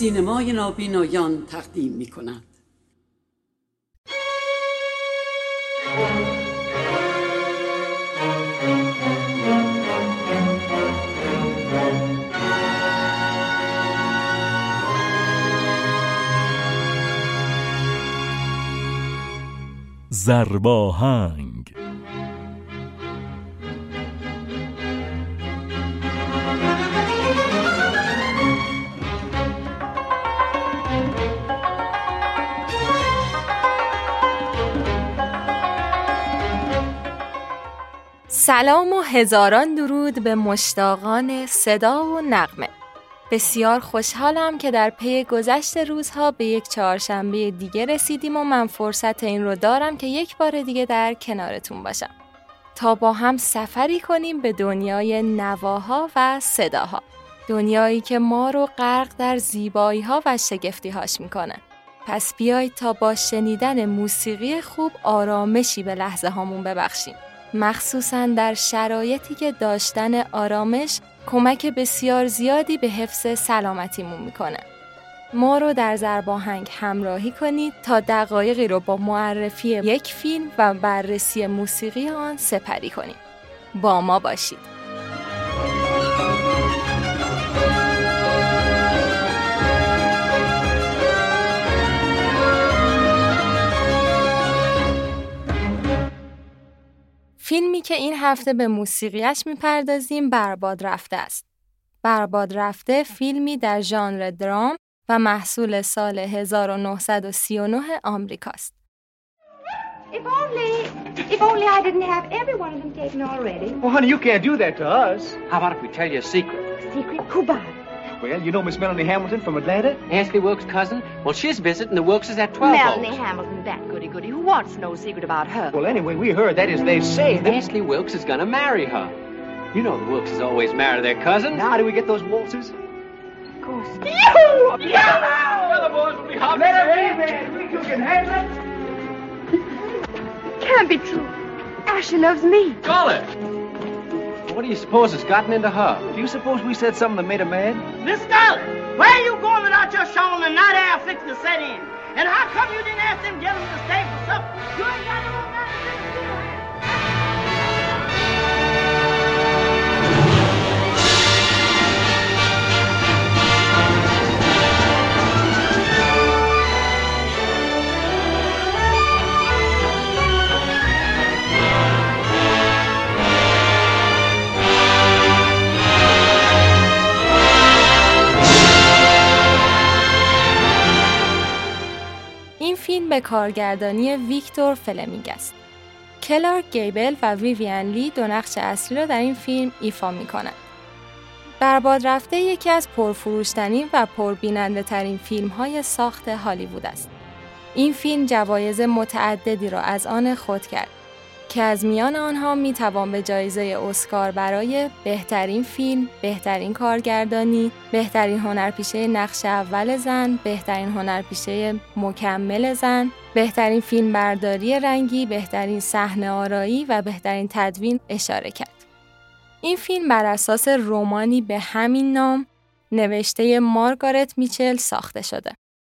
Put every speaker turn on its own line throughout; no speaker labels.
سینمای نابینایان تقدیم می‌کند.
ضرباهنگ.
سلام و هزاران درود به مشتاقان صدا و نغمه. بسیار خوشحالم که در پی گذشت روزها به یک چهارشنبه دیگه رسیدیم و من فرصت این رو دارم که یک بار دیگه در کنارتون باشم تا با هم سفری کنیم به دنیای نواها و صداها، دنیایی که ما رو غرق در زیبایی‌ها و شگفتی‌هاش میکنه. پس بیایید تا با شنیدن موسیقی خوب آرامشی به لحظه هامون ببخشیم، مخصوصاً در شرایطی که داشتن آرامش کمک بسیار زیادی به حفظ سلامتیمون میکنه. ما رو در ضرباهنگ همراهی کنید تا دقایقی رو با معرفی یک فیلم و بررسی موسیقی آن سپری کنیم. با ما باشید. فیلمی که این هفته به موسیقیش میپردازیم برباد رفته است. برباد رفته فیلمی در ژانر درام و محصول سال 1939 آمریکاست.
If only I didn't have every one of them taken already.
Well, honey, you can't do that to us.
How about if we tell you a secret?
Secret? Who about it?
Well, you know Miss Melanie Hamilton from Atlanta?
Ansley Wilkes' cousin? Well, she's visiting the Wilkes' at 12
Melanie Hamilton, that goody-goody. Who wants to know a secret about her?
Well, anyway, we heard, that is, they say that...
Ansley Wilkes is gonna marry her. You know the Wilkes always marry their cousins.
Now, do we get those waltzes?
Of course.
You! The other boys will be hopping. Let her be, man. We two can handle it.
Can't be true. Ashley loves me.
Call it. What do you suppose has gotten into her?
Do you suppose we said something that made her mad?
Miss Scarlett, where are you going without your shawl and night air fixing to set in? And how come you didn't ask them gentlemen to stay for supper? You ain't got no more time to sit still here.
این فیلم به کارگردانی ویکتور فلمینگ است. کلارک گیبل و ویویان لی دو نقش اصلی را در این فیلم ایفا می‌کنند. برباد رفته یکی از پرفروش‌ترین و پربیننده ترین فیلم‌های ساخت هالیوود است. این فیلم جوایز متعددی را از آن خود کرد که از میان آنها میتوان به جایزه اسکار برای بهترین فیلم، بهترین کارگردانی، بهترین هنرپیشه نقش اول زن، بهترین هنرپیشه مکمل زن، بهترین فیلمبرداری رنگی، بهترین صحنه‌آرایی و بهترین تدوین اشاره کرد. این فیلم بر اساس رمانی به همین نام نوشته مارگارت میچل ساخته شده.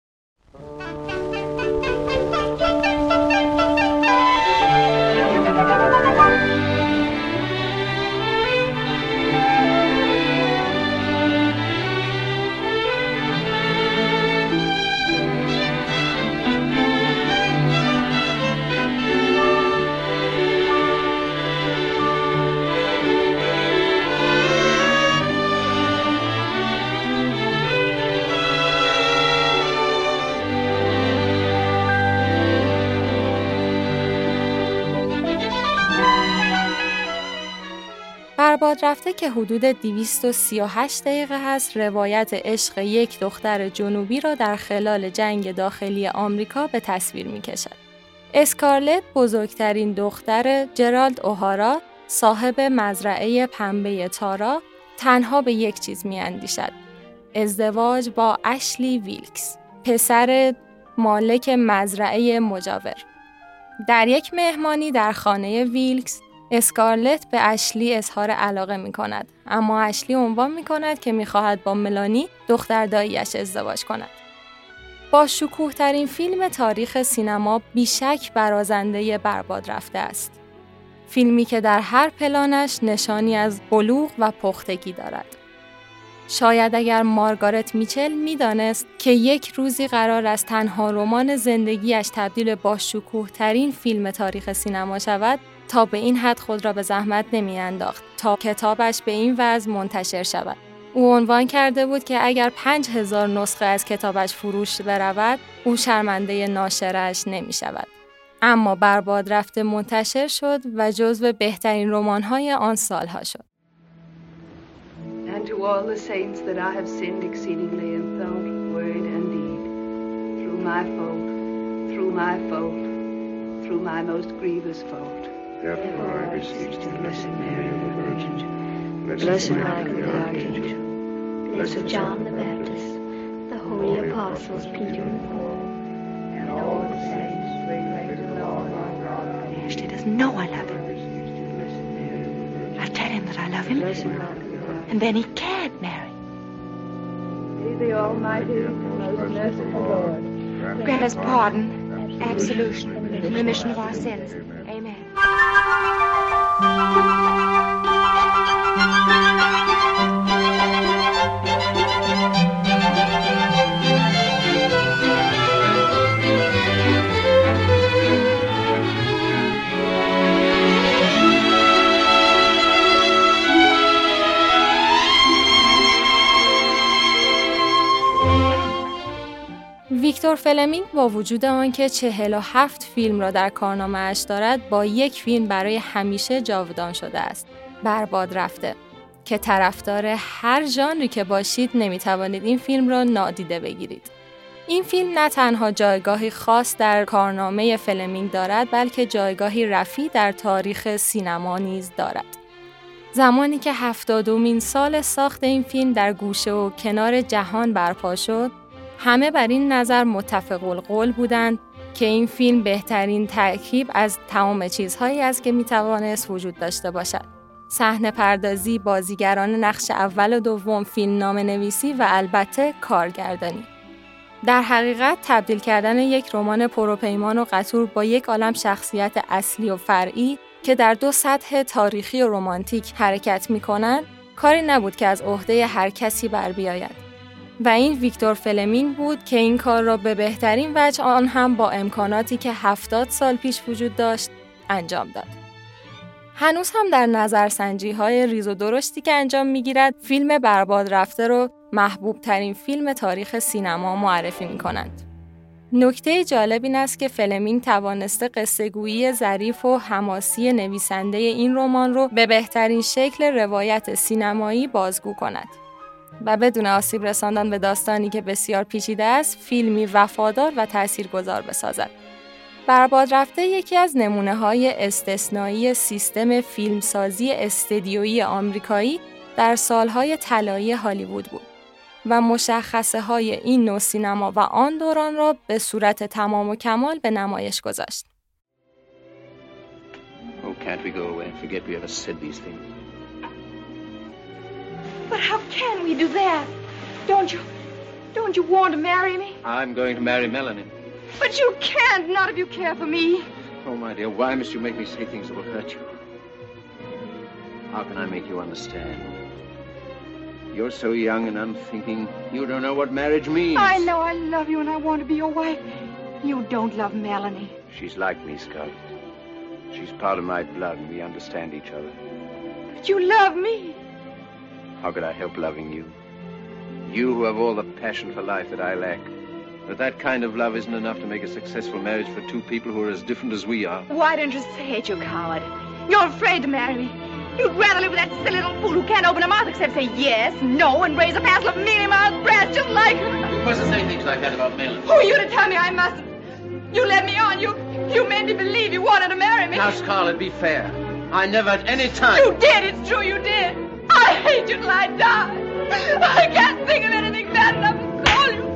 برباد رفته که حدود 238 دقیقه هست، روایت عشق یک دختر جنوبی را در خلال جنگ داخلی آمریکا به تصویر می‌کشد. اسکارلت بزرگترین دختر جرالد اوهارا، صاحب مزرعه پنبه تارا، تنها به یک چیز می‌اندیشد: ازدواج با اشلی ویلکس، پسر مالک مزرعه مجاور. در یک مهمانی در خانه ویلکس، اسکارلت به اشلی اظهار علاقه می کند، اما اشلی عنوان می کند که می خواهد با ملانی دختر داییش ازدواج کند. با شکوه ترین فیلم تاریخ سینما بیشک برازنده برباد رفته است. فیلمی که در هر پلانش نشانی از بلوغ و پختگی دارد. شاید اگر مارگارت میچل میدانست که یک روزی قرار است تنها رمان زندگیش تبدیل با شکوه ترین فیلم تاریخ سینما شود، تا به این حد خود را به زحمت نمی انداخت تا کتابش به این وضع منتشر شود. او عنوان کرده بود که اگر 5000 نسخه از کتابش فروش برود، او شرمنده ناشرش نمی شود. اما برباد رفته منتشر شد و جزو بهترین رمان‌های آن سالها شد.
And to all the saints that I have sinned exceedingly in thought, word, and deed, through my fault, through my most grievous fault.
Therefore I beseech thee, Blessed Mary, the Virgin,
Blessed Michael the Archangel,
Blessed John the Baptist, the holy apostles Peter and Paul,
and all the saints, pray to the Lord our God.
Ashley doesn't know I love him. I'll tell him that I love him, and then he can't marry.
Be the Almighty and most merciful Lord,
Grant us pardon, absolution, remission of our sins. Amen.
ویکتور فلمینگ با وجود آنکه 47 فیلم را در کارنامه‌اش دارد، با یک فیلم برای همیشه جاودان شده است. برباد رفته، که طرفدار هر ژانری که باشید نمیتوانید این فیلم را نادیده بگیرید. این فیلم نه تنها جایگاهی خاص در کارنامه فلمینگ دارد، بلکه جایگاهی رفیع در تاریخ سینما نیز دارد. زمانی که 70مین سال ساخت این فیلم در گوشه و کنار جهان برپا شد، همه بر این نظر متفق القول بودند که این فیلم بهترین ترکیب از تمام چیزهایی است که میتوانست وجود داشته باشد. صحنه پردازی، بازیگران نقش اول و دوم، فیلمنامه نویسی و البته کارگردانی. در حقیقت تبدیل کردن یک رمان پروپیمان و قطور با یک عالم شخصیت اصلی و فرعی که در دو سطح تاریخی و رمانتیک حرکت می‌کنند، کاری نبود که از عهده هر کسی بر بیاید. و این ویکتور فلمینگ بود که این کار را به بهترین وجه، آن هم با امکاناتی که 70 سال پیش وجود داشت، انجام داد. هنوز هم در نظرسنجی‌های ریز و درشتی که انجام می‌گیرد، فیلم برباد رفته رو محبوب ترین فیلم تاریخ سینما معرفی می‌کنند. نکته جالب این است که فلمینگ توانسته قصه‌گویی ظریف و حماسی نویسنده این رمان رو به بهترین شکل روایت سینمایی بازگو کند و بدون آسیب رساندن به داستانی که بسیار پیچیده است، فیلمی وفادار و تاثیرگذار بسازد. برباد رفته یکی از نمونه‌های استثنایی سیستم فیلمسازی استدیویی آمریکایی در سالهای طلایی هالیوود بود و مشخصه‌های این نوع سینما و آن دوران را به صورت تمام و کمال به نمایش گذاشت.
Oh, can't we go away and forget we ever said these things?
But how can we do that? Don't you want to marry me?
I'm going to marry Melanie.
But you can't, not if you care for me.
Oh, my dear, why must you make me say things that will hurt you? How can I make you understand? You're so young and unthinking. You don't know what marriage means.
I know I love you and I want to be your wife. You don't love Melanie.
She's like me, Scarlett. She's part of my blood and we understand each other.
But you love me.
How could I help loving you? You who have all the passion for life that I lack. But that kind of love isn't enough to make a successful marriage for two people who are as different as we are.
Why don't you say it, you coward? You're afraid to marry me. You'd rather live with that silly little fool who can't open her mouth except say yes, no, and raise a passel of mealy-mouthed brats just like her.
You mustn't say things like that about Melanie.
Who are you to tell me I mustn't? You led me on. You made me believe you wanted to marry me.
Now, Scarlett, be fair. I never at any time...
You did. It's true you did. I hate you till I die. I can't think of anything bad enough to call you.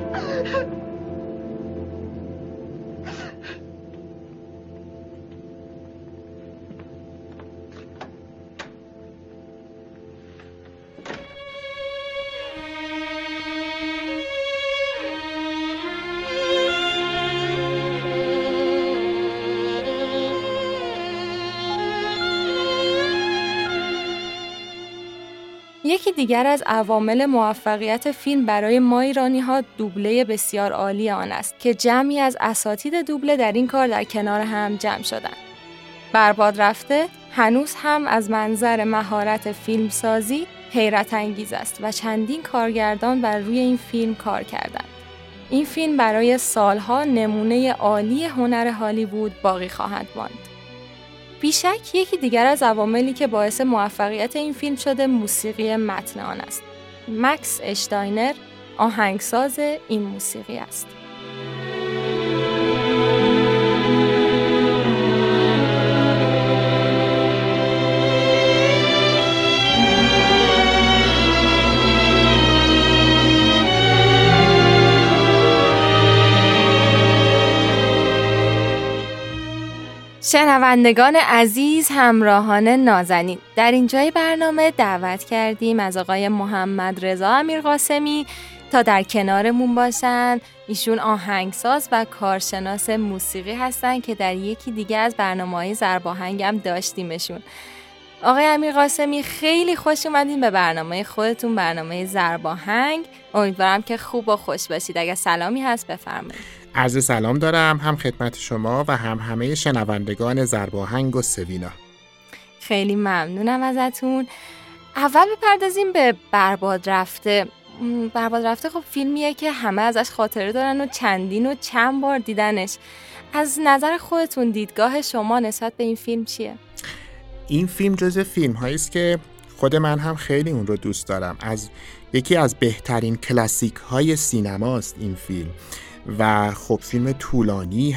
یکی دیگر از عوامل موفقیت فیلم برای ما ایرانی‌ها دوبله بسیار عالی آن است که جمعی از اساتید دوبله در این کار در کنار هم جمع شدند. برباد رفته هنوز هم از منظر مهارت فیلمسازی حیرت انگیز است و چندین کارگردان بر روی این فیلم کار کردند. این فیلم برای سالها نمونه عالی هنر هالیوود باقی خواهد ماند. بیشک یکی دیگر از عواملی که باعث موفقیت این فیلم شده موسیقی متن آن است. مکس اشتاینر آهنگساز این موسیقی است. شنوندگان عزیز، همراهان نازنین، در اینجای برنامه دعوت کردیم از آقای محمد رضا امیرقاسمی تا در کنارمون باشن. ایشون آهنگساز و کارشناس موسیقی هستن که در یکی دیگه از برنامه‌های ضرباهنگ هم داشتیمشون. آقای امیرقاسمی، خیلی خوش اومدین به برنامه خودتون، برنامه ضرباهنگ. امیدوارم که خوب و خوش باشید. اگه سلامی هست بفرمایید.
عرض سلام دارم هم خدمت شما و هم همه شنوندگان ضرباهنگ و سوینا.
خیلی ممنونم ازتون. اول بپردازیم به برباد رفته. برباد رفته خب فیلمیه که همه ازش خاطره دارن و چندین و چند بار دیدنش. از نظر خودتون دیدگاه شما نسبت به این فیلم چیه؟
این فیلم جزو فیلم هایی است که خود من هم خیلی اون رو دوست دارم. یکی از بهترین کلاسیک های سینماست این فیلم و خب فیلم طولانی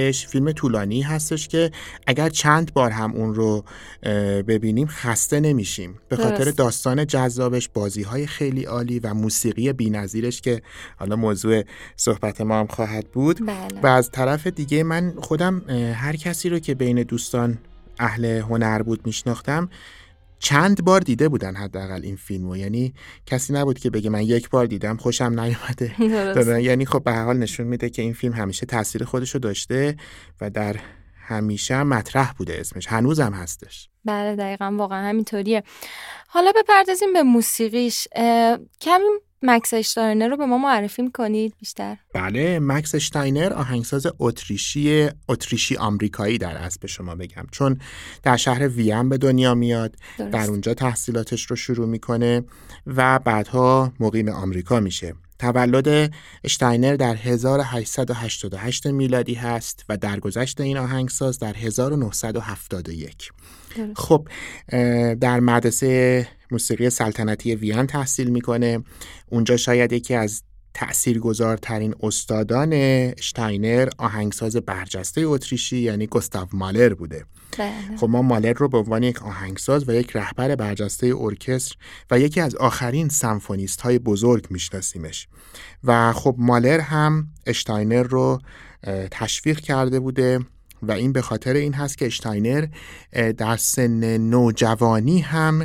هستش که اگر چند بار هم اون رو ببینیم خسته نمیشیم به خاطر داستان جذابش، بازی‌های خیلی عالی و موسیقی بی‌نظیرش که حالا موضوع صحبت ما هم خواهد بود.
بله.
و از طرف دیگه من خودم هر کسی رو که بین دوستان اهل هنر بود میشناختم چند بار دیده بودن حداقل این فیلمو، یعنی کسی نبود که بگه من یک بار دیدم خوشم نیومده. یعنی خب به هر حال نشون میده که این فیلم همیشه تاثیر خودشو داشته و در همیشه مطرح بوده، اسمش هنوزم هستش.
بله دقیقاً، واقعا همینطوریه. حالا بپردازیم به موسیقیش. کمی مکس اشتاینر رو به ما معرفی می‌کنید بیشتر؟
بله، مکس اشتاینر آهنگساز اتریشی آمریکایی در اصل به شما بگم، چون در شهر وین به دنیا میاد.
درست.
در اونجا تحصیلاتش رو شروع میکنه و بعدها مقیم آمریکا میشه. تولد اشتاینر در 1888 میلادی هست و درگذشت این آهنگساز در 1971.
درست.
خب در مدرسه موسیقی سلطنتی وین تحصیل میکنه. اونجا شاید یکی از تأثیرگذارترین استادان اشتاینر آهنگساز برجسته اتریشی یعنی گوستاو مالر بوده.
بله.
خب ما مالر رو به عنوان یک آهنگساز و یک رهبر برجسته ارکستر و یکی از آخرین سمفونیست های بزرگ میشناسیمش و خب مالر هم اشتاینر رو تشویق کرده بوده و این به خاطر این هست که اشتاینر در سن نوجوانی هم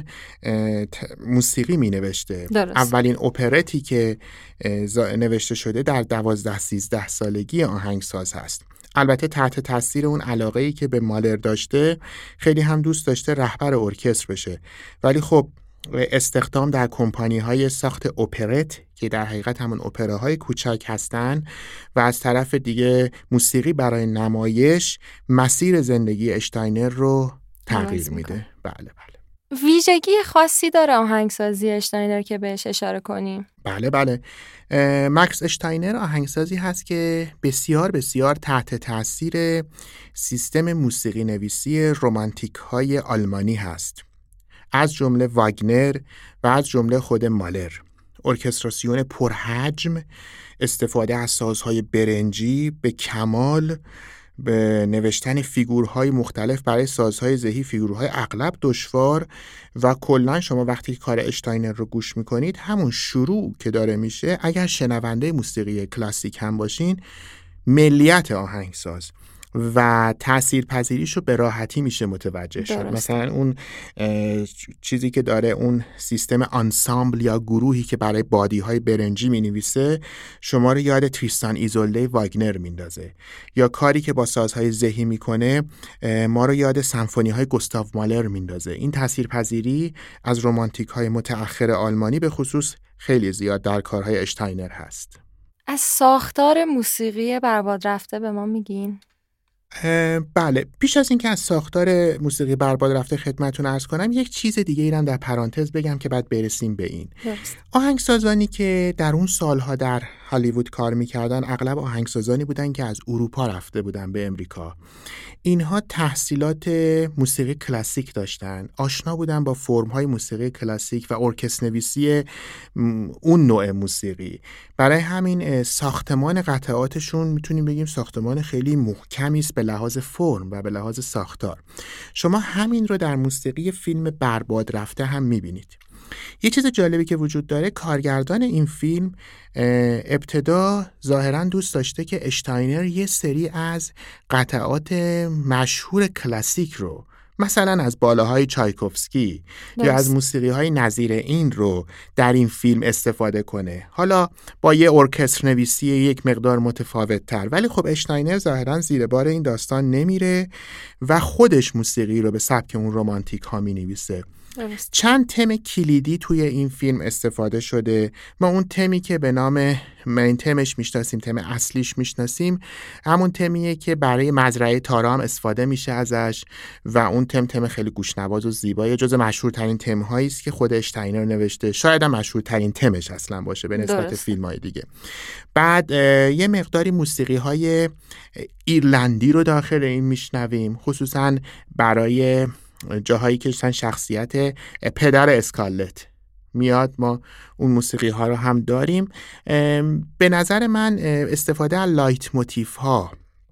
موسیقی می نوشته.
درست.
اولین اپرتی که نوشته شده در 12-13 سالگی آهنگساز هست. البته تحت تاثیر اون علاقه‌ای که به مالر داشته خیلی هم دوست داشته رهبر ارکستر بشه، ولی خب استخدام در کمپانی‌های ساخت اپرت که در حقیقت همون اپراهای کوچک هستن و از طرف دیگه موسیقی برای نمایش مسیر زندگی اشتاینر رو تغییر میده. بله.
ویژگی خاصی داره آهنگسازی اشتاینر که بهش اشاره کنیم؟
بله. مکس اشتاینر آهنگسازی هست که بسیار بسیار تحت تاثیر سیستم موسیقی نویسی رمانتیک های آلمانی هست، از جمله واگنر و از جمله خود مالر. ارکستراسیون پرحجم، استفاده از سازهای برنجی به کمال، به نوشتن فیگورهای مختلف برای سازهای ذهی، فیگورهای اغلب دشوار و کلاً شما وقتی کار اشتاینر رو گوش میکنید همون شروع که داره میشه، اگر شنونده موسیقی کلاسیک هم باشین، ملیت آهنگساز و تاثیرپذیریش رو به راحتی میشه متوجه شد. مثلا اون چیزی که داره، اون سیستم آنسامبل یا گروهی که برای بادی های برنجی می نویسه شما رو یاد تریستان ایزولده واگنر میندازه، یا کاری که با سازهای زهی میکنه ما رو یاد سمفونی های گوستاو مالر میندازه. این تاثیرپذیری از رمانتیک های متأخر آلمانی به خصوص خیلی زیاد در کارهای اشتاینر هست.
از ساختار موسیقی برباد رفته به ما میگین؟
بله، پیش از اینکه از ساختار موسیقی برباد رفته خدمتتون عرض کنم، یک چیز دیگه ایرم در پرانتز بگم که بعد برسیم به این. آهنگسازانی که در اون سالها در هالیوود کار میکردن اغلب آهنگسازانی بودن که از اروپا رفته بودن به امریکا. اینها تحصیلات موسیقی کلاسیک داشتن، آشنا بودن با فرم‌های موسیقی کلاسیک و ارکستر نویسی اون نوع موسیقی. برای همین ساختمان قطعاتشون میتونیم بگیم ساختمان خیلی محکمی است به لحاظ فرم و به لحاظ ساختار. شما همین رو در موسیقی فیلم برباد رفته هم میبینید. یه چیز جالبی که وجود داره، کارگردان این فیلم ابتدا ظاهراً دوست داشته که اشتاینر یه سری از قطعات مشهور کلاسیک رو، مثلا از بالاهای چایکوفسکی یا از موسیقی‌های نظیر این رو در این فیلم استفاده کنه، حالا با یه ارکستر نویسی یک مقدار متفاوت تر. ولی خب اشتاینر ظاهراً زیر بار این داستان نمیره و خودش موسیقی رو به سبک اون رمانتیک ها می‌نویسه. چند تم کلیدی توی این فیلم استفاده شده. ما اون تمی که به نام مین تمش میشناسیم، تم اصلیش میشناسیم، همون تمیه که برای مزرعه تارا هم استفاده میشه ازش و اون تم خیلی گوشنواز و زیبایی، جز مشهورترین تم‌هایی است که خود اشتاینر نوشته، شاید هم مشهورترین تمش اصلا باشه به نسبت فیلم‌های دیگه. بعد یه مقداری موسیقی‌های ایرلندی رو داخل این میشنویم، خصوصا برای جاهایی که شخصیت پدر اسکارلت میاد، ما اون موسیقی ها رو هم داریم. به نظر من استفاده از لایت موتیف ها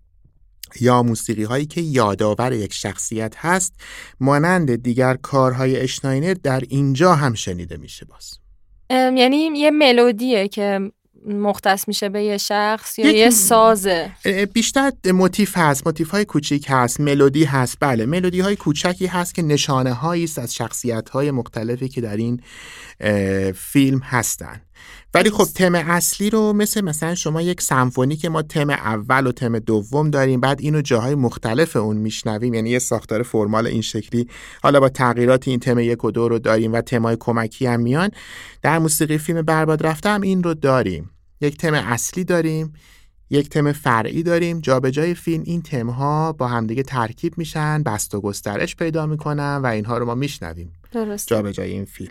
یا موسیقی هایی که یادآور یک شخصیت هست مانند دیگر کارهای اشتاینر در اینجا هم شنیده میشه. باز
یعنی یه ملودیه که مختص میشه به یه شخص یا یه سازه؟
بیشتر موتیف هست، موتیف های کوچیک هست، ملودی هست. بله، ملودی های کوچکی هست که نشانه هایی است از شخصیت های مختلفی که در این فیلم هستن. ولی خب تم اصلی رو مثلا شما یک سمفونی که ما تم اول و تم دوم داریم، بعد اینو جاهای مختلف اون میشنویم، یعنی یه ساختار فرمال این شکلی، حالا با تغییرات این تم 1 و 2 رو داریم و تمای کمکی هم میان. در موسیقی فیلم برباد رفته هم این رو داریم، یک تم اصلی داریم، یک تم فرعی داریم. جابجای فیلم این تم‌ها با همدیگه ترکیب میشن، بست و گسترش پیدا میکنن و اینها رو ما میشنویم جابجای این فیلم.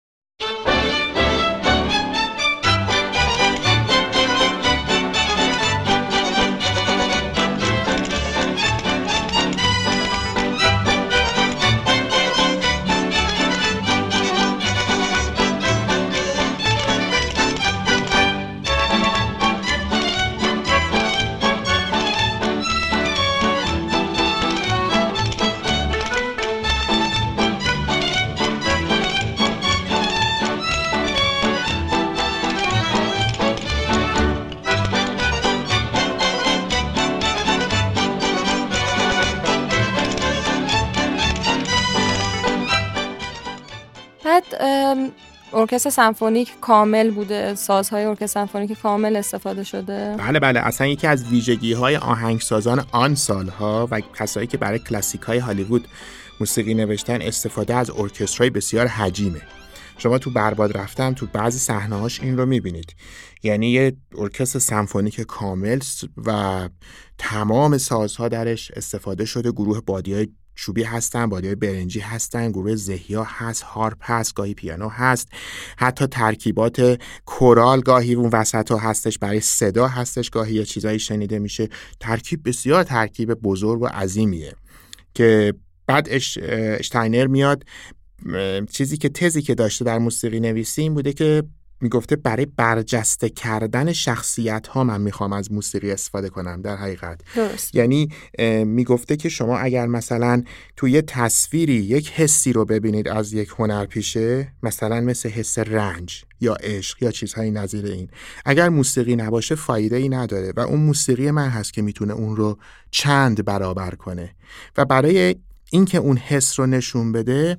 ارکستر سمفونیک کامل بوده، سازهای ارکستر سمفونیک کامل استفاده شده.
بله، اصلا یکی از ویژگی‌های آهنگسازان آن سالها و کسایی که برای کلاسیک‌های هالیوود موسیقی نوشتن استفاده از ارکسترهای بسیار حجیمه. شما تو برباد رفتم تو بعضی صحنه‌هاش این رو می‌بینید، یعنی یه ارکستر سمفونیک کامل و تمام سازها درش استفاده شده. گروه بادی‌های چوبی هستن، بادی‌های برنجی هستن، گروه زهیا هست، هارپ هست، گاهی پیانو هست، حتی ترکیبات کورال گاهی اون وسطا هستش، برای صدا هستش، گاهی یه چیزایی شنیده میشه. ترکیب بسیار ترکیب بزرگ و عظیمیه که بعد اشتاینر میاد. تزی که داشته در موسیقی نویسی این بوده که میگفته برای برجسته کردن شخصیت ها من میخوام از موسیقی استفاده کنم. در حقیقت
درست.
یعنی میگفته که شما اگر مثلا توی تصویری یک حسی رو ببینید از یک هنرپیشه، مثلا مثل حس رنج یا عشق یا چیزهای نظیر این، اگر موسیقی نباشه فایده ای نداره و اون موسیقی من هست که میتونه اون رو چند برابر کنه. و برای اینکه اون حس رو نشون بده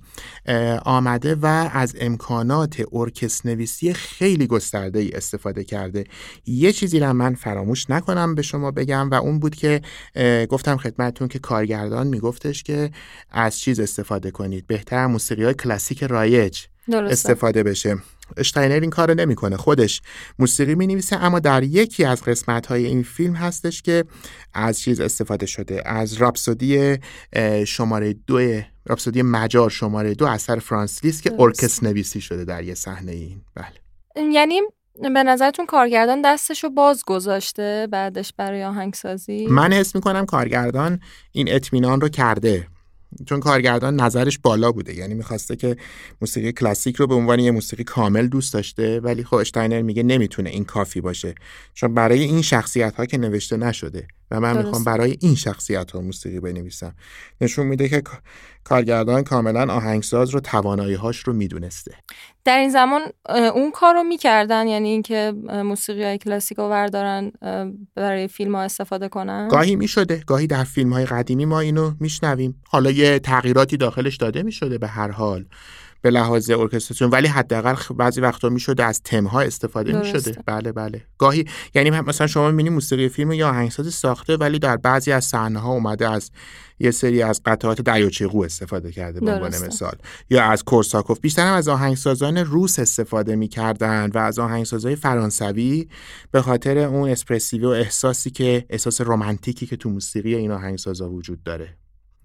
آمده و از امکانات ارکستر نویسی خیلی گسترده ای استفاده کرده. یه چیزی رو من فراموش نکنم به شما بگم و اون بود که گفتم خدمتتون که کارگردان میگفتش که از چیز استفاده کنید، بهتر موسیقی‌های کلاسیک رایج استفاده بشه. اشتاینر این کارو نمیکنه، خودش موسیقی مینویسه، اما در یکی از قسمت‌های این فیلم هستش که از چیز استفاده شده، از راپسودی شماره 2، راپسودی مجار شماره 2 اثر فرانس لیست که ارکستر نویسی شده در یه صحنه این. بله.
یعنی به نظرتون کارگردان دستشو باز گذاشته بعدش برای آهنگسازی؟
من حس میکنم کارگردان این اطمینان رو کرده، چون کارگردان نظرش بالا بوده، یعنی میخواسته که موسیقی کلاسیک رو به عنوان یه موسیقی کامل دوست داشته، ولی خب اشتاینر میگه نمیتونه این کافی باشه، چون برای این شخصیت ها که نوشته نشده و من میخوام برای این شخصیت ها موسیقی بنویسم. نشون میده که کارگردان کاملا آهنگساز رو توانایی هاش رو میدونسته.
در این زمان اون کار رو میکردن، یعنی اینکه موسیقی های کلاسیک رو بردارن برای فیلم ها استفاده کنن؟
گاهی میشده، گاهی در فیلم های قدیمی ما اینو میشنویم، حالا یه تغییراتی داخلش داده میشده به هر حال به لحاظ ارکستراسیون، ولی حداقل بعضی وقتا میشده از تم‌ها استفاده میشده. بله بله. گاهی یعنی مثلا شما می‌بینید موسیقی فیلم یا آهنگساز ساخته ولی در بعضی از صحنه‌ها اومده از یه سری از قطعات دریاچه قو استفاده کرده به عنوان مثال، یا از کورساکوف. بیشتر هم از آهنگسازان روس استفاده می‌کردن و از آهنگسازهای فرانسوی به خاطر اون اسپرسیو و احساسی که احساس رمانتیکی که تو موسیقی این آهنگسازا وجود داره.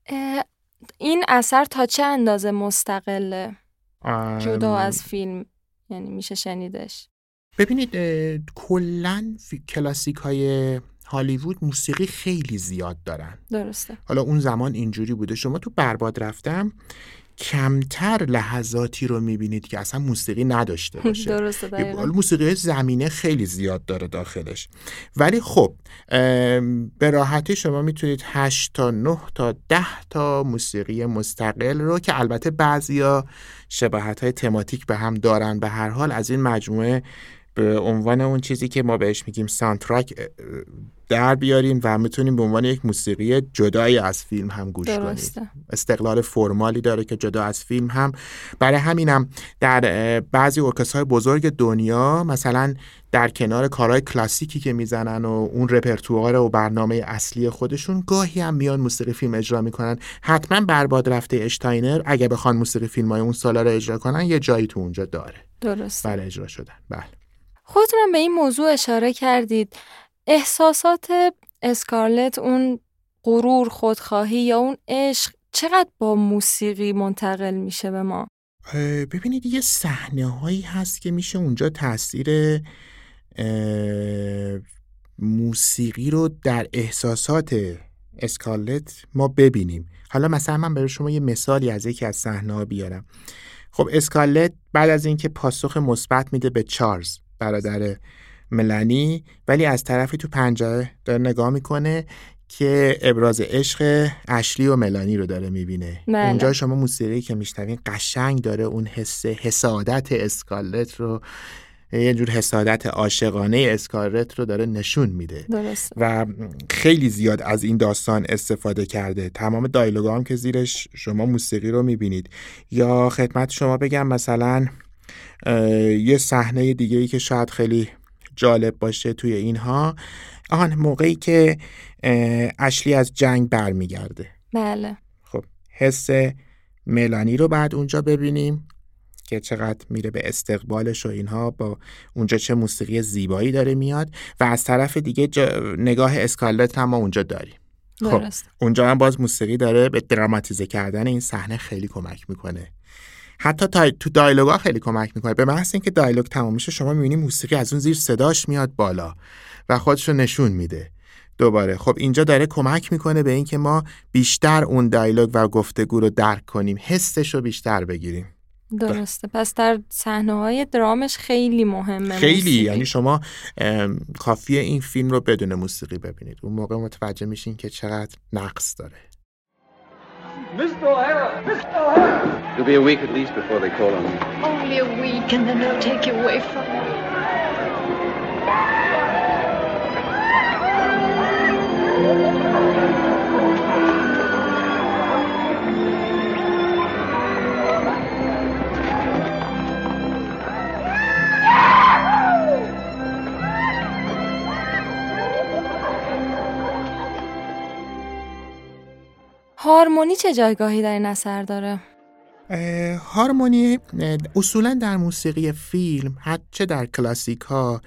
این اثر تا چه اندازه مستقله جدا از فیلم، یعنی میشه شنیدش؟
ببینید کلن کلاسیک های هالیوود موسیقی خیلی زیاد دارن.
درسته.
حالا اون زمان اینجوری بوده، شما تو برباد رفتم کمتر لحظاتی رو میبینید که اصلا موسیقی نداشته باشه.
درسته. دقیقاً.
موسیقی زمینه خیلی زیاد داره داخلش، ولی خب به راحتی شما میتونید 8 تا 9 تا 10 تا موسیقی مستقل رو که البته بعضیا شباهت‌های تماتیک به هم دارن به هر حال از این مجموعه به عنوان اون چیزی که ما بهش میگیم ساوندترک در بیاریم و میتونیم به عنوان یک موسیقی جدایی از فیلم هم گوش کنیم. استقلال فرمالی داره که جدا از فیلم هم. برای همینم در بعضی ارکسترهای بزرگ دنیا مثلا در کنار کارهای کلاسیکی که میزنن و اون رپرتوار و برنامه اصلی خودشون گاهی هم میان موسیقی فیلم اجرا میکنن. حتما برباد رفته اشتاینر اگه بخوان موسیقی فیلم‌های اون سالا رو اجرا کنن یه جایی تو اونجا داره.
درست.
بله اجرا شدن. بله.
خودتونم به این موضوع اشاره کردید. احساسات اسکارلت، اون غرور، خودخواهی یا اون عشق چقدر با موسیقی منتقل میشه به ما؟
ببینید یه صحنه هایی هست که میشه اونجا تاثیر موسیقی رو در احساسات اسکارلت ما ببینیم. حالا مثلا من برای شما یه مثالی از یکی از صحنه ها بیارم. خب اسکارلت بعد از اینکه پاسخ مثبت میده به چارلز برادر ملانی، ولی از طرفی تو پنجره داره نگاه میکنه که ابراز عشق اشلی و ملانی رو داره میبینه. اونجا شما موسیقی که میشنوین قشنگ داره اون حسادت اسکارلت رو، یه جور حسادت عاشقانه اسکارلت رو داره نشون میده.
درست.
و خیلی زیاد از این داستان استفاده کرده. تمام دایلوگا هم که زیرش شما موسیقی رو میبینید. یا خدمت شما بگم مثلا یه صحنه دیگه ای که شاید خیلی جالب باشه توی اینها، موقعی که اشلی از جنگ برمیگرده.
بله.
خب حس ملانی رو بعد اونجا ببینیم که چقدر میره به استقبالش و اینها، با اونجا چه موسیقی زیبایی داره میاد و از طرف دیگه نگاه اسکارلت هم ما اونجا داریم. خب اونجا هم باز موسیقی داره به دراماتیزه کردن این صحنه خیلی کمک میکنه. حتی تو دایلوگا خیلی کمک میکنه. به محض اینکه دایلوگ تمام میشه شما میبینید موسیقی از اون زیر صداش میاد بالا و خودش رو نشون میده دوباره. خب اینجا داره کمک میکنه به اینکه ما بیشتر اون دایلوگ و گفتگو رو درک کنیم، حسش رو بیشتر بگیریم.
درسته. پس در صحنه‌های درامش خیلی مهمه
خیلی
موسیقی.
یعنی شما کافیه این فیلم رو بدون موسیقی ببینید، اون موقع متوجه میشین که چقدر نقص داره.
Mr. O'Hara! Mr. O'Hara!
It'll be a week at least before they call on me.
Only a week, and then they'll take you away from me.
هارمونی چه جایگاهی در این اثر داره؟
هارمونی اصولا در موسیقی فیلم، چه در کلاسیک ها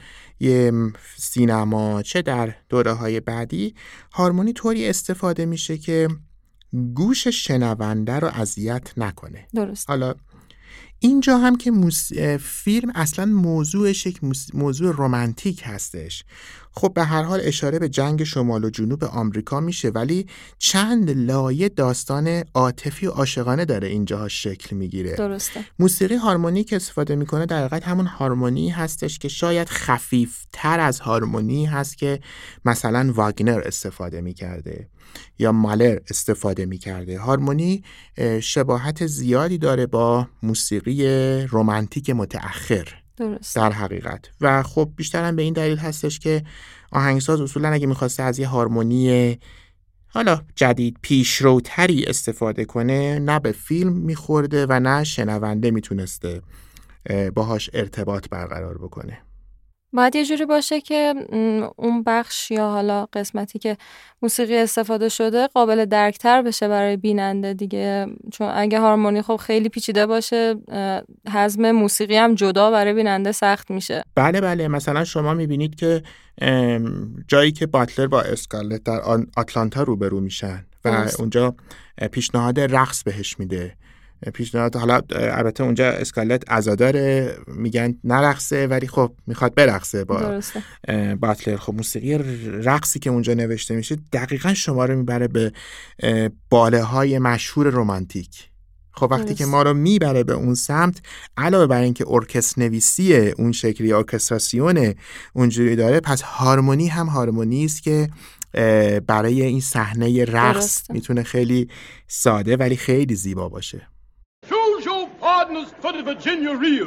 سینما چه در دوره های بعدی، هارمونی طوری استفاده میشه که گوش شنونده رو اذیت نکنه.
درست.
حالا اینجا هم که فیلم اصلا موضوعش یک موضوع رمانتیک هستش. خب به هر حال اشاره به جنگ شمال و جنوب آمریکا میشه، ولی چند لایه داستان عاطفی و عاشقانه داره اینجاها شکل میگیره.
درسته.
موسیقی هارمونی که استفاده میکنه در حقیقت همون هارمونی هستش که شاید خفیفتر از هارمونی هست که مثلا واگنر استفاده میکرده یا مالر استفاده میکرده. هارمونی شباهت زیادی داره با موسیقی رمانتیک متأخر.
درست.
در حقیقت و خب بیشتر هم به این دلیل هستش که آهنگساز اصولا اگه میخواسته از یه هارمونی حالا جدید پیشروتری استفاده کنه، نه به فیلم میخورده و نه شنونده میتونسته باهاش ارتباط برقرار بکنه.
باید یه جوری باشه که اون بخش یا حالا قسمتی که موسیقی استفاده شده قابل درکتر بشه برای بیننده دیگه، چون اگه هارمونی خب خیلی پیچیده باشه، هضم موسیقی هم جدا برای بیننده سخت میشه.
بله مثلا شما میبینید که جایی که باتلر با اسکارلت در آتلانتا روبرو میشن و اونجا پیشنهاد رقص بهش میده، پیشنهاد، حالا البته اونجا اسکارلت عزاداره، میگن نرقصه ولی خب میخواد برقصه با باتلر. خب موسیقی رقصی که اونجا نوشته میشه دقیقاً شما رو میبره به باله های مشهور رمانتیک. خب وقتی که ما رو میبره به اون سمت، علاوه بر اینکه ارکستر نویسی اون شکلی، ارکستراسیون اونجوری داره، پس هارمونی هم هارمونی است که برای این صحنه رقص میتونه خیلی ساده ولی خیلی زیبا باشه.
Choose your partners for the Virginia Reel.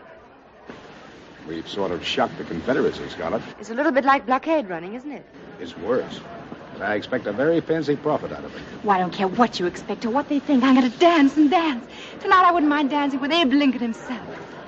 We've sort of shocked the Confederacy, Scarlett.
It's a little bit like blockade running, isn't it?
It's worse. But I expect a very fancy profit out of it.
Well, I don't care what you expect or what they think. I'm going to dance and dance. Tonight I wouldn't mind dancing with Abe Lincoln himself.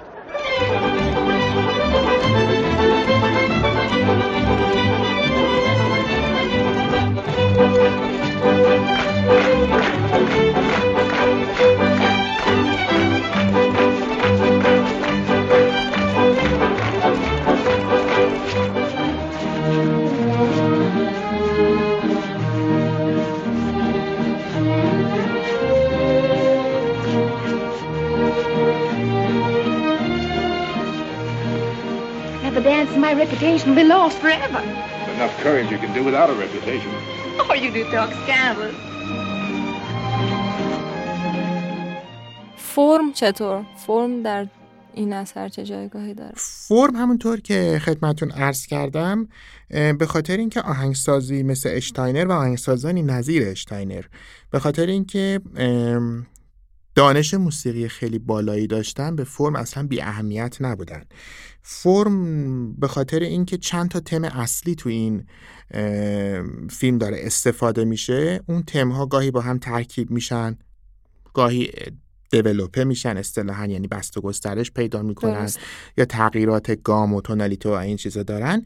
Dance and my reputation will be lost forever.
Enough courage you can do without a reputation.
Oh, you do talk scandalous.
فرم چطور؟ فرم در این اثر چه جایگاهی داره؟
فرم همونطور که خدمتون عرض کردم، به خاطر اینکه آهنگسازی مثل اشتاینر و آهنگسازانی نظیر اشتاینر، به خاطر اینکه دانش موسیقی خیلی بالایی داشتن، به فرم اصلا بی اهمیت نبودن. فرم به خاطر اینکه چند تا تم اصلی تو این فیلم داره استفاده میشه، اون تم‌ها گاهی با هم ترکیب میشن، گاهی دیولوپه میشن اصطلاحاً، یعنی بست و گسترش پیدا میکنن یا تغییرات گام و تونالیته و این چیزا دارن.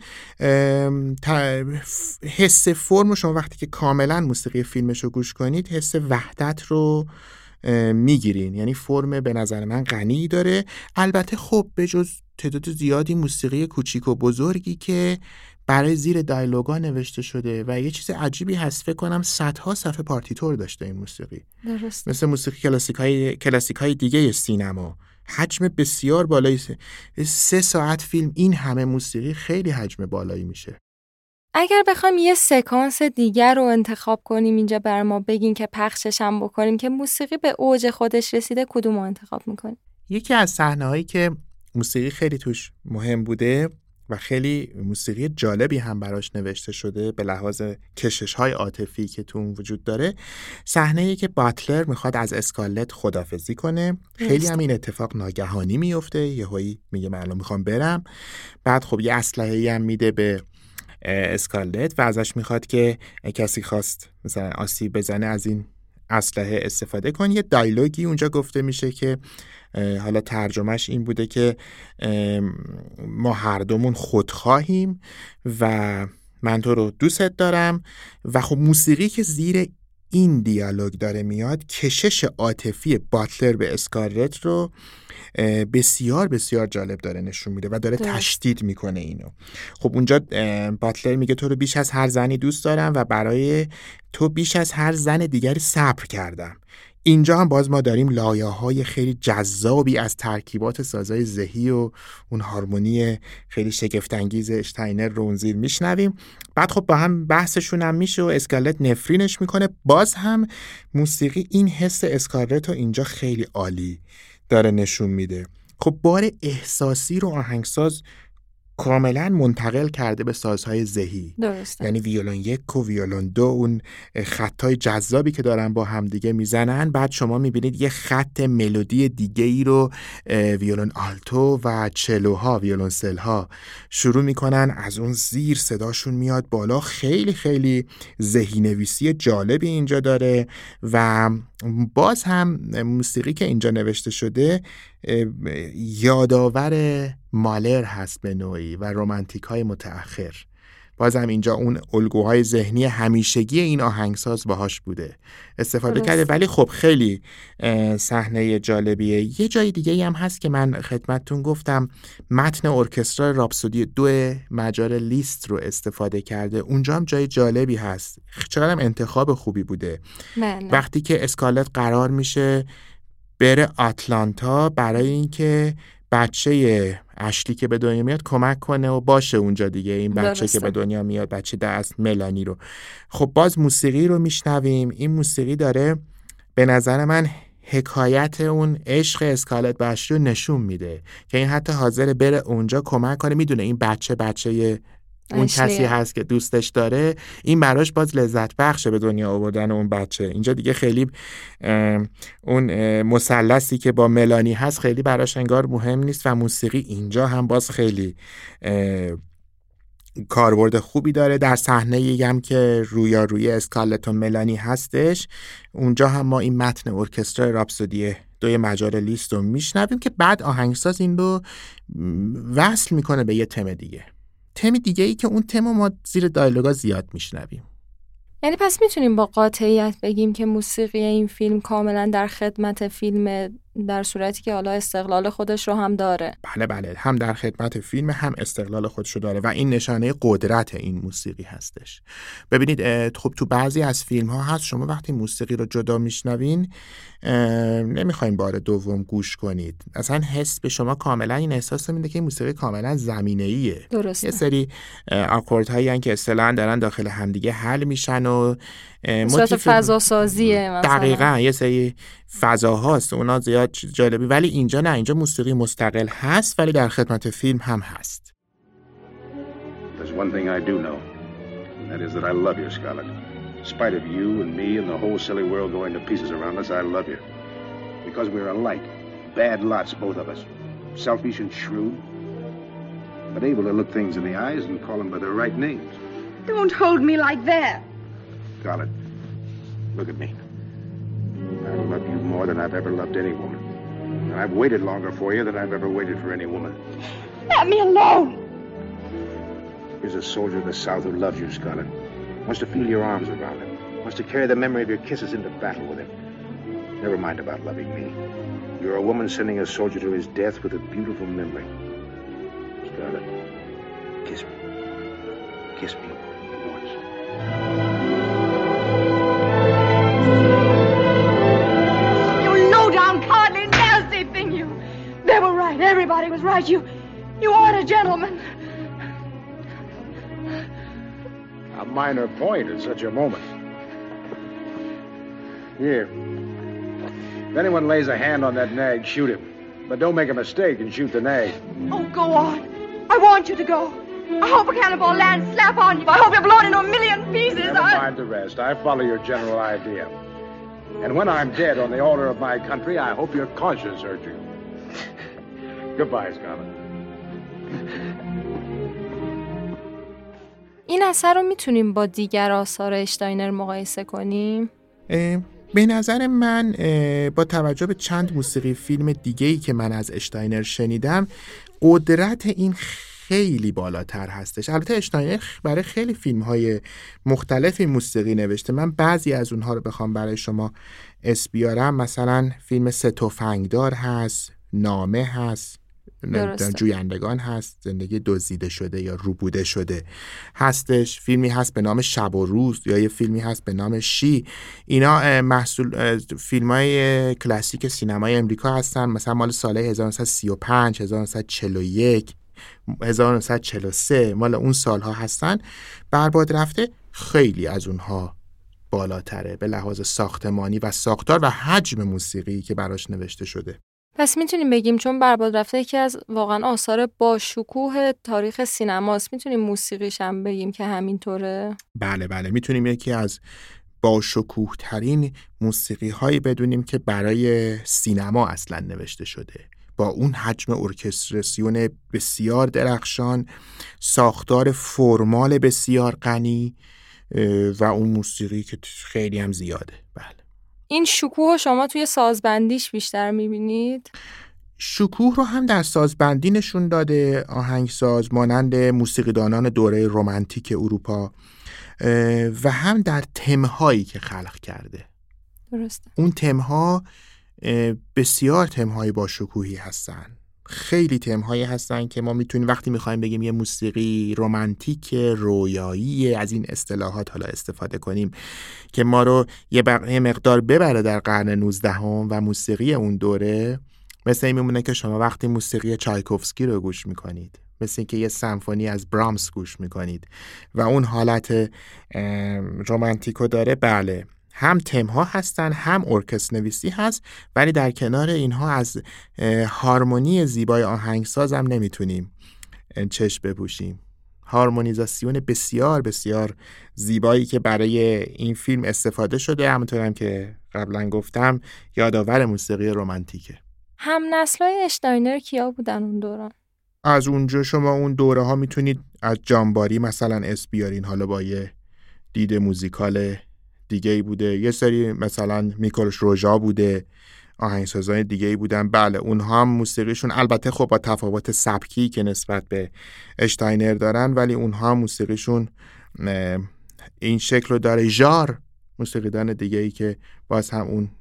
حس فرم شما وقتی که کاملا موسیقی فیلمش رو گوش کنید، حس وحدت رو میگیرین. یعنی فرم به نظر من غنی داره. البته خب به جز تعداد زیادی موسیقی کوچیک و بزرگی که برای زیر دایلوگا نوشته شده و یه چیز عجیبی هست، فکر کنم صدها صفحه پارتیتور داشته این موسیقی.
درست.
مثل موسیقی کلاسیک های دیگه سینما، حجم بسیار بالایی. 3 ساعت فیلم این همه موسیقی خیلی حجم بالایی میشه.
اگر بخوام یه سکانس دیگر رو انتخاب کنیم اینجا بر ما بگین که پخشش هم بکنیم که موسیقی به اوج خودش رسیده، کدوم رو انتخاب میکنیم؟
یکی از صحنه‌هایی که موسیقی خیلی توش مهم بوده و خیلی موسیقی جالبی هم براش نوشته شده به لحاظ کشش‌های عاطفی که تو اون وجود داره، صحنه‌ای که باتلر میخواد از اسکارلت خداحافظی کنه. خیلی هم این اتفاق ناگهانی میفته، یهویی میگه من الان میخوام برم. بعد خب یه اسلحه‌ای هم میده به اسکارلت و ازش میخواد که کسی خواست مثلا آسیب بزنه از این اسلحه استفاده کن. یه دایلوگی اونجا گفته میشه که حالا ترجمهش این بوده که ما هر دومون خودخواهیم و من تو رو دوست دارم. و خب موسیقی که زیر این دیالوگ داره میاد، کشش عاطفی باتلر به اسکارلت رو بسیار بسیار جالب داره نشون میده و داره تشدید میکنه اینو. خب اونجا باتلر میگه تو رو بیش از هر زنی دوست دارم و برای تو بیش از هر زن دیگری صبر کردم. اینجا هم باز ما داریم لایه‌های خیلی جذابی از ترکیبات سازهای ذهی و اون هارمونی خیلی شگفت‌انگیز اشتاینر رو اون زیر میشنویم. بعد خب با هم بحثشون هم میشه و اسکارلت نفرینش میکنه. باز هم موسیقی این حس اسکارلت رو اینجا خیلی عالی داره نشون میده. خب بار احساسی رو آهنگساز کاملا منتقل کرده به سازهای ذهی.
درسته.
یعنی ویولون 1 و ویولون 2 اون خطای جذابی که دارن با هم دیگه میزنن، بعد شما میبینید یه خط ملودی دیگه ای رو ویولون آلتو و چلوها، ویولون سلها شروع میکنن از اون زیر صداشون میاد بالا. خیلی خیلی ذهی نویسی جالبی اینجا داره و باز هم موسیقی که اینجا نوشته شده یادآور مالر هست به نوعی و رومانتیک های متأخر. باز هم اینجا اون الگوهای ذهنی همیشگی این آهنگساز باهاش بوده استفاده کرده. ولی خب خیلی صحنه جالبیه. یه جای دیگه هم هست که من خدمتتون گفتم، متن ارکسترا راپسودی 2 مجار لیست رو استفاده کرده. اونجا هم جای جالبی هست. چقدر هم انتخاب خوبی بوده. وقتی که اسکارلت قرار میشه بره آتلانتا برای اینکه بچه اشلی که به دنیا میاد کمک کنه و باشه اونجا دیگه، این بچه که به دنیا میاد، بچه دست ملانی رو. خب باز موسیقی رو میشنویم. این موسیقی داره به نظر من حکایت اون عشق اسکارلت به اشلی رو نشون میده که این حتی حاضر بره اونجا کمک کنه. میدونه این بچه اون کسی هست که دوستش داره. این براش باز لذت بخشه به دنیا آوردن اون بچه. اینجا دیگه خیلی اون مثلثی که با ملانی هست خیلی براش انگار مهم نیست و موسیقی اینجا هم باز خیلی کاربرد خوبی داره. در صحنه‌ای هم که رویارویی اسکارلت و ملانی هستش، اونجا هم ما این متن ارکسترا راپسودی 2 مجار لیست رو میشنویم که بعد آهنگساز این رو وصل میکنه به یه تم دیگه. تم دیگه ای که اون تم ما زیر دایلوگا زیاد میشنویم.
یعنی پس میتونیم با قاطعیت بگیم که موسیقی این فیلم کاملا در خدمت فیلم، در صورتی که حالا استقلال خودش رو هم داره.
بله، هم در خدمت فیلم هم استقلال خودش رو داره و این نشانه قدرت این موسیقی هستش. ببینید خب تو بعضی از فیلم ها هست شما وقتی موسیقی رو جدا میشنوین نمیخواین بار دوم گوش کنید. اصلا حس به شما کاملا این احساس میده که این موسیقی کاملا زمینه‌ایه.
درسته.
یه سری آکوردهایی هستن که اصطلاحاً دارن داخل همدیگه حل میشن و
صورت فضا سازیه مثلا.
دقیقاً یه سری فضاهاست اونا زیاد جالبی، ولی اینجا نه، اینجا موسیقی مستقل هست ولی در خدمت فیلم هم هست.
There's one thing I do know, and that is that I love you, Scarlett. In spite of you and me and the whole silly world going to pieces around us, I love you. Because we're alike. Bad lots, both of us. Selfish and shrewd, but able to look things in the eyes and call them by their right names.
Don't hold me like that.
Scarlett, look at me. I love you more than I've ever loved any woman. And I've waited longer for you than I've ever waited for any woman.
Let me alone.
Here's a soldier of the South who loves you, Scarlett. Wants to feel your arms around him. Wants to carry the memory of your kisses into battle with him. Never mind about loving me. You're a woman sending a soldier to his death with a beautiful memory. Scarlett, kiss me. Kiss me once.
You low-down, cowardly, nasty thing, you. They were right. Everybody was right. You aren't a gentleman.
A minor point at such a moment. Here. If anyone lays a hand on that nag, shoot him. But don't make a mistake and shoot the nag.
Oh, go on. I want you to go. I hope a cannonball lands slap on you. I hope you're blown into a million pieces.
Never mind the rest. I follow your general idea. And when I'm dead on the altar of my country, I hope your conscience hurt you. Goodbye, Scarlett.
این اثر رو میتونیم با دیگر آثار اشتاینر مقایسه کنیم؟
به نظر من با توجه به چند موسیقی فیلم دیگه‌ای که من از اشتاینر شنیدم، قدرت این خیلی بالاتر هستش. البته اشتاینر برای خیلی فیلم‌های مختلفی موسیقی نوشته. من بعضی از اونها رو بخوام برای شما اسم بیارم، مثلا فیلم سه تفنگدار هست، نامه هست، جویندگان هست، زندگی دزدیده شده یا روبوده شده هستش، فیلمی هست به نام شب و روز یا یه فیلمی هست به نام شی. اینا محصول فیلم‌های کلاسیک سینمای امریکا هستن، مثلا مال سال 1935، 1941، 1943 مال اون سالها هستن. برباد رفته خیلی از اونها بالاتره به لحاظ ساختمانی و ساختار و حجم موسیقی که براش نوشته شده.
پس میتونیم بگیم چون برباد رفته یکی از واقعا آثار با شکوه تاریخ سینماست، میتونیم موسیقیش هم بگیم که همینطوره؟
بله میتونیم یکی از با شکوه ترین موسیقی هایی بدونیم که برای سینما اصلا نوشته شده، با اون حجم ارکستراسیون بسیار درخشان، ساختار فرمال بسیار غنی و اون موسیقی که خیلی هم زیاده. بله.
این شکوه شما توی سازبندیش بیشتر میبینید؟
شکوه رو هم در سازبندی نشون داده آهنگساز مانند موسیقیدانان دوره رمانتیک اروپا و هم در تم‌هایی که خلق کرده.
درسته.
اون تم‌ها بسیار تم‌های با شکوهی هستن. خیلی تم‌هایی هستن که ما میتونیم وقتی میخوایم بگیم یه موسیقی رمانتیک رویایی، از این اصطلاحات حالا استفاده کنیم که ما رو یه مقدار ببره در قرن 19 و موسیقی اون دوره، مثل این میمونه که شما وقتی موسیقی چایکوفسکی رو گوش میکنید، مثل اینکه یه سمفونی از برامس گوش میکنید و اون حالت رمانتیکو داره. بله، هم تم‌ها هستن، هم ارکستر نویسی هست، ولی در کنار اینها از هارمونی زیبای آهنگساز هم نمیتونیم چشم بپوشیم. هارمونیزاسیون بسیار بسیار زیبایی که برای این فیلم استفاده شده، همونطور هم که قبلا گفتم یادآور موسیقی رمانتیکه.
هم نسل‌های اشتاینر کیا بودن اون دوران؟
از اونجا شما اون دوره ها میتونید از جانباری مثلا اسم بیارین، حالا با یه دید موزیکال دیگه‌ای بوده. یه سری مثلا میکلوش روژا بوده، آهنگسازان دیگه‌ای بودن. بله، اونها هم موسیقیشون البته خب با تفاوت سبکی که نسبت به اشتاینر دارن، ولی اونها هم موسیقیشون این شکل رو داره. ژار موسیقیدان دیگه‌ای که باز هم اون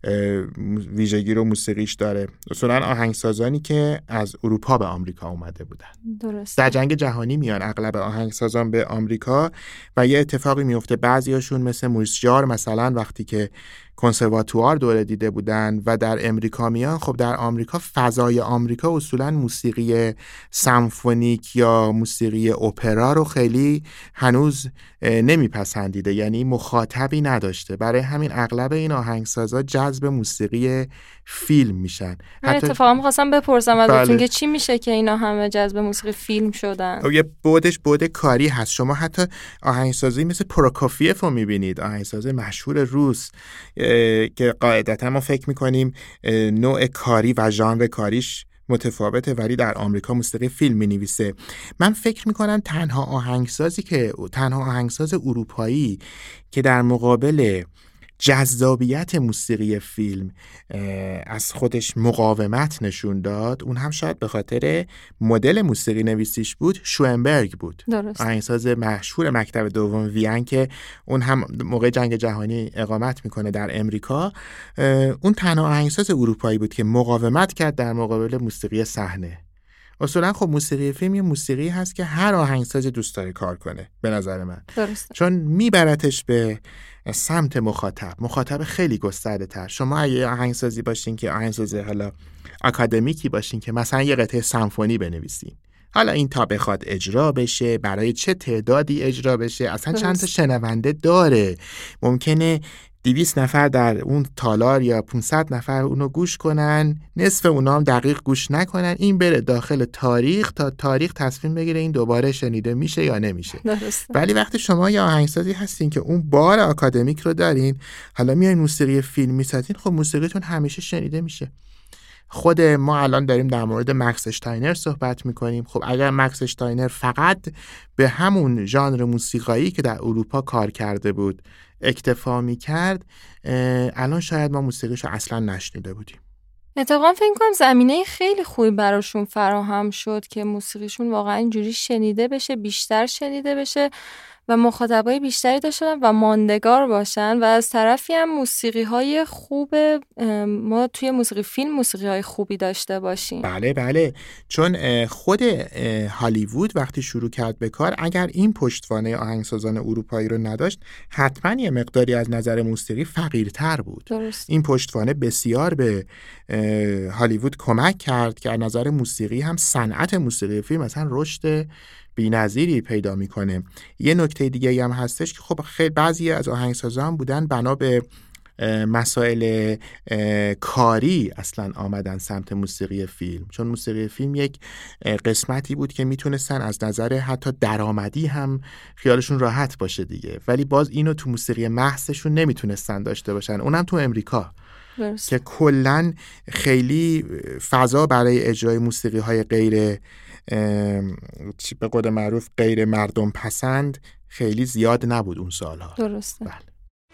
ویژگی رو موسیقیش داره. اصولاً آهنگسازانی که از اروپا به آمریکا اومده بودن.
درست.
در جنگ جهانی میان اغلب آهنگسازان به آمریکا و یه اتفاقی میفته، بعضیاشون مثل موریس ژار مثلا وقتی که کنسرواتوار دوره دیده بودن و در امریکا میان، خب در آمریکا فضای آمریکا اصولاً موسیقی سمفونیک یا موسیقی اپرا رو خیلی هنوز نمیپسندیده، یعنی مخاطبی نداشته. برای همین اغلب این آهنگسازا جذب موسیقی فیلم میشن.
من اتفاقا می‌خواستم بپرسم ازتون که چی میشه که اینا همه جذب موسیقی فیلم شدن؟
یه بعد کاری هست. شما حتی آهنگسازی مثل پروکوفیف رو میبینید، آهنگساز مشهور روس که قاعدتا ما فکر میکنیم نوع کاری و ژانر کاریش متفاوته، ولی در آمریکا موسیقی فیلم می‌نویسه. من فکر میکنم تنها آهنگساز اروپایی که در مقابل جذابیت موسیقی فیلم از خودش مقاومت نشون داد، اون هم شاید به خاطر مدل موسیقی نویسیش بود، شوئنبرگ بود. آهنگساز مشهور مکتب دوم وین که اون هم موقع جنگ جهانی اقامت میکنه در امریکا. اون تنها آهنگساز اروپایی بود که مقاومت کرد در مقابل موسیقی صحنه. اصولا خب موسیقی فیلم یه موسیقی هست که هر آهنگساز دوست داره کار کنه به نظر من.
درسته.
چون میبرتش به سمت مخاطب خیلی گسترده تر. شما اگه آهنگسازی باشین که آهنگساز حالا اکادمیکی باشین که مثلا یه قطعه سمفونی بنویسین، حالا این تا بخواد اجرا بشه برای چه تعدادی اجرا بشه اصلا چند تا شنونده داره، ممکنه 200 نفر در اون تالار یا 500 نفر اونو گوش کنن، نصف اونا هم دقیق گوش نکنن، این بره داخل تاریخ تا تاریخ تصمیم بگیره این دوباره شنیده میشه یا نمیشه. ولی وقتی شما یه آهنگسازی هستین که اون بار آکادمیک رو دارین، حالا میایین موسیقی فیلم میسازین، خب موسیقیتون همیشه شنیده میشه. خود ما الان داریم در مورد مکس اشتاینر صحبت میکنیم. خب اگر مکس اشتاینر فقط به همون ژانر موسیقایی که در اروپا کار کرده بود اکتفا میکرد، الان شاید ما موسیقیشو اصلا نشنیده بودیم.
اتفاقا فکر کنم زمینه خیلی خوبی براشون فراهم شد که موسیقیشون واقعا اینجوری شنیده بشه، بیشتر شنیده بشه و مخاطبای بیشتری داشتن و ماندگار باشن. و از طرفی هم موسیقی‌های خوب، ما توی موسیقی فیلم موسیقی‌های خوبی داشته باشیم.
بله، چون خود هالیوود وقتی شروع کرد به کار، اگر این پشتوانه آهنگسازان اروپایی رو نداشت، حتما یه مقداری از نظر موسیقی فقیرتر بود.
درست.
این پشتوانه بسیار به هالیوود کمک کرد که از نظر موسیقی هم صنعت موسیقی فیلم مثلا رشد بی‌نظیری پیدا میکنه. یه نکته دیگه هم هستش که خب خیلی بعضی از آهنگسازان بودن بنا به مسائل کاری اصلا آمدن سمت موسیقی فیلم، چون موسیقی فیلم یک قسمتی بود که میتونستن از نظر حتی درآمدی هم خیالشون راحت باشه دیگه، ولی باز اینو تو موسیقی محضشون نمیتونستن داشته باشن، اونم تو امریکا که کلن خیلی فضا برای اجرای موسیقی های غیر به قول معروف غیر مردم پسند خیلی زیاد نبود اون سالها.
درسته.
بله.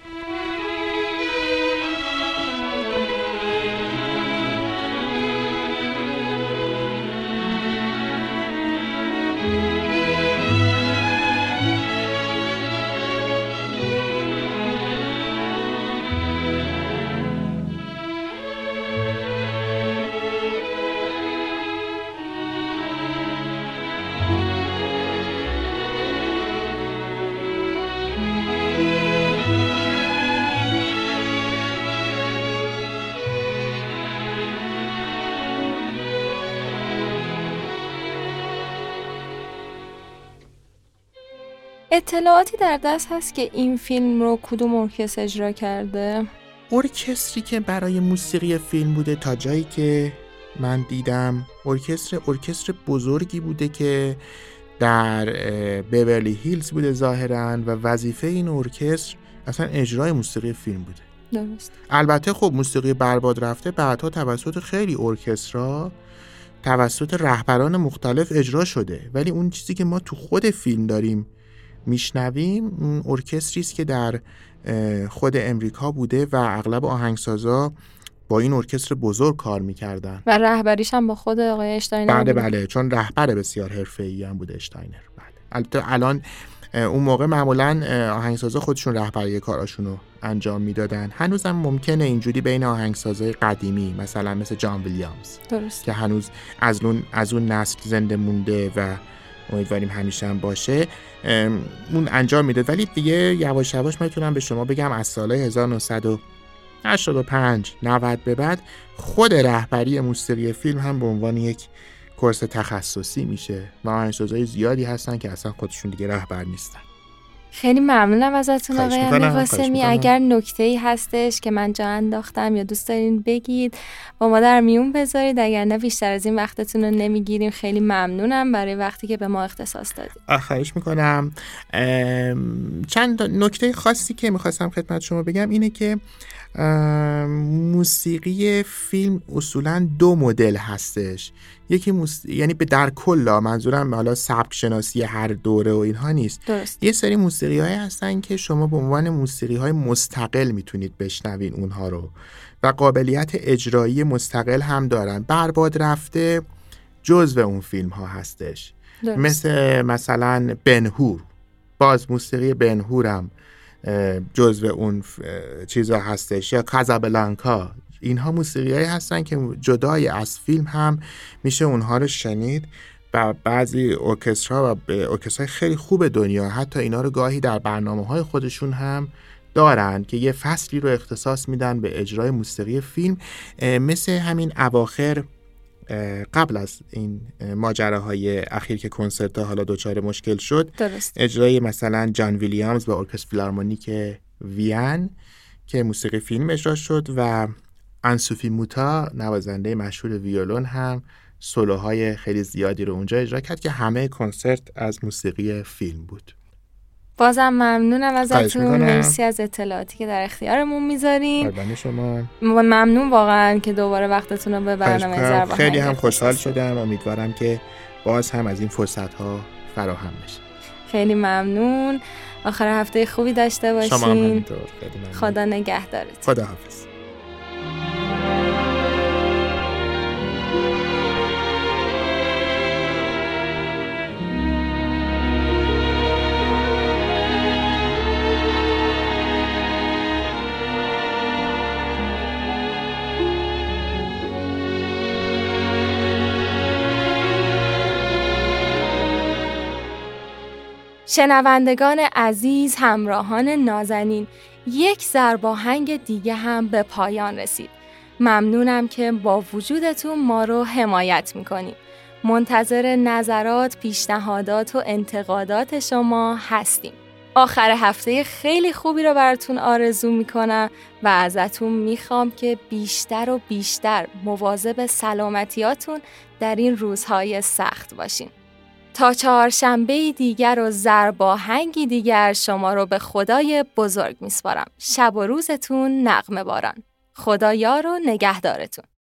اطلاعاتی در دست هست که این فیلم رو کدوم ارکستر اجرا کرده؟
ارکستری که برای موسیقی فیلم بوده تا جایی که من دیدم ارکستر بزرگی بوده که در بیورلی هیلز بوده ظاهراً و وظیفه این ارکستر اصلا اجرای موسیقی فیلم بوده.
درست.
البته خب موسیقی برباد رفته بعدها توسط خیلی ارکسترها توسط رهبران مختلف اجرا شده، ولی اون چیزی که ما تو خود فیلم داریم میشنویم اون ارکستری است که در خود امریکا بوده و اغلب آهنگسازا با این ارکستر بزرگ کار میکردن
و رهبریش هم با خود آقای اشتاینر.
بله چون رهبر بسیار حرفه‌ای هم بوده اشتاینر. بله. البته الان اون موقع معمولا آهنگسازا خودشون رهبری کاراشونو انجام میدادن. هنوزم ممکنه اینجوری بین آهنگسازای قدیمی مثلا مثل جان ویلیامز
درست.
که هنوز از اون نسل زنده مونده و امیدواریم همیشه هم باشه اون انجام میده، ولی دیگه یواش یواش میتونم به شما بگم از سالهای 1985 90 به بعد خود رهبری موسیقی فیلم هم به عنوان یک کورس تخصصی میشه و آهنگسازای زیادی هستن که اصلا خودشون دیگه رهبر نیستن.
خیلی ممنونم ازتون آقای امیرقاسمی. اگر نکته‌ای هستش که من جا انداختم یا دوست دارین بگید با ما در میون بذارید، اگر نه بیشتر از این وقتتون رو نمیگیریم. خیلی ممنونم برای وقتی که به ما اختصاص دادید.
خواهش میکنم. چند نکته خاصی که میخواستم خدمت شما بگم اینه که موسیقی فیلم اصولاً دو مدل هستش. یکی یعنی به در کل، منظورم حالا سبک شناسی هر دوره و اینها نیست.
درست.
یه سری موسیقی‌های هستن که شما به عنوان موسیقی‌های مستقل میتونید بشنوین اونها رو و قابلیت اجرایی مستقل هم دارن. برباد رفته جزو اون فیلم‌ها هستش.
درست.
مثلا بن هور، باز موسیقی بن هور هم جزو اون چیزا هستش، یا کازابلانکا. اینها موسیقی‌هایی هستن که جدای از فیلم هم میشه اونها رو شنید و بعضی ارکسترها و ارکسترهای خیلی خوب دنیا حتی اینا رو گاهی در برنامه‌های خودشون هم دارن که یه فصلی رو اختصاص میدن به اجرای موسیقی فیلم، مثل همین اواخر قبل از این ماجراهای اخیر که کنسرت‌ها حالا دچار مشکل شد.
درست.
اجرای مثلا جان ویلیامز با ارکستر فیلارمونیک وین که موسیقی فیلم اجرا شد و انسوفی موتا نوازنده مشهور ویولون هم سولوهای خیلی زیادی رو اونجا اجرا کرد که همه کنسرت از موسیقی فیلم بود.
بازم ممنونم ازتون، مرسی از اطلاعاتی که در اختیارمون میذارین.
قربان شما.
ممنون واقعا که دوباره وقتتون رو به برنامه ضرب آهنگ
خیلی هم خوشحال شدم. امیدوارم که باز هم از این فرصت‌ها فراهم بشه.
خیلی ممنون. آخر هفته خوبی داشته باشین.
شما هم همینطور. خیلی ممنون.
خدا نگهدارت.
خدا حافظ.
شنوندگان عزیز، همراهان نازنین، یک ضرب آهنگ دیگه هم به پایان رسید. ممنونم که با وجودتون ما رو حمایت میکنید. منتظر نظرات، پیشنهادات و انتقادات شما هستیم. آخر هفته خیلی خوبی رو براتون آرزو میکنم و ازتون میخوام که بیشتر و بیشتر مواظب سلامتیاتون در این روزهای سخت باشین. تا چهارشنبه دیگر و ضرب آهنگی دیگر شما رو به خدای بزرگ میسپارم. شب و روزتون نغمه باران. خدا یار و نگهدارتون.